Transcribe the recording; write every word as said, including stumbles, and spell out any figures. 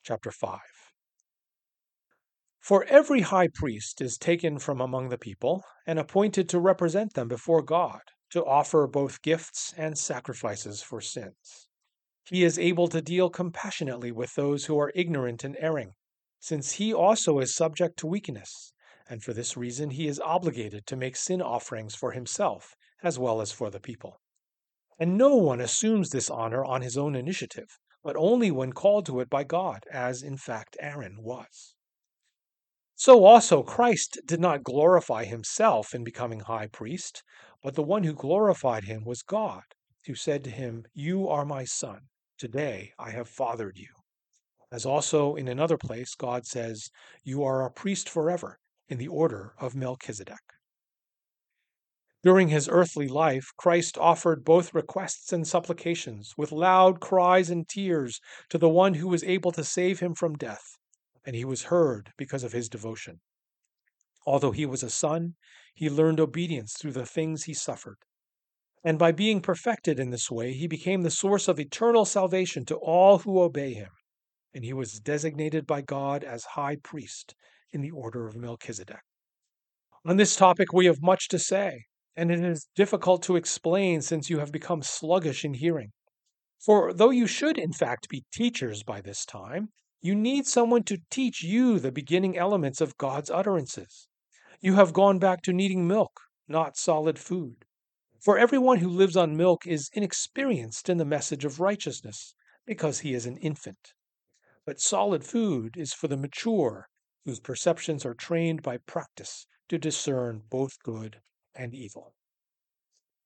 chapter five. For every high priest is taken from among the people and appointed to represent them before God, to offer both gifts and sacrifices for sins. He is able to deal compassionately with those who are ignorant and erring, since he also is subject to weakness, and for this reason he is obligated to make sin offerings for himself as well as for the people. And no one assumes this honor on his own initiative, but only when called to it by God, as in fact Aaron was. So also Christ did not glorify himself in becoming high priest, but the one who glorified him was God, who said to him, "You are my son. Today I have fathered you." As also in another place God says, "You are a priest forever in the order of Melchizedek." During his earthly life, Christ offered both requests and supplications with loud cries and tears to the one who was able to save him from death, and he was heard because of his devotion. Although he was a son, he learned obedience through the things he suffered. And by being perfected in this way, he became the source of eternal salvation to all who obey him. And he was designated by God as high priest in the order of Melchizedek. On this topic, we have much to say, and it is difficult to explain since you have become sluggish in hearing. For though you should, in fact, be teachers by this time, you need someone to teach you the beginning elements of God's utterances. You have gone back to needing milk, not solid food. For everyone who lives on milk is inexperienced in the message of righteousness, because he is an infant. But solid food is for the mature, whose perceptions are trained by practice to discern both good and evil.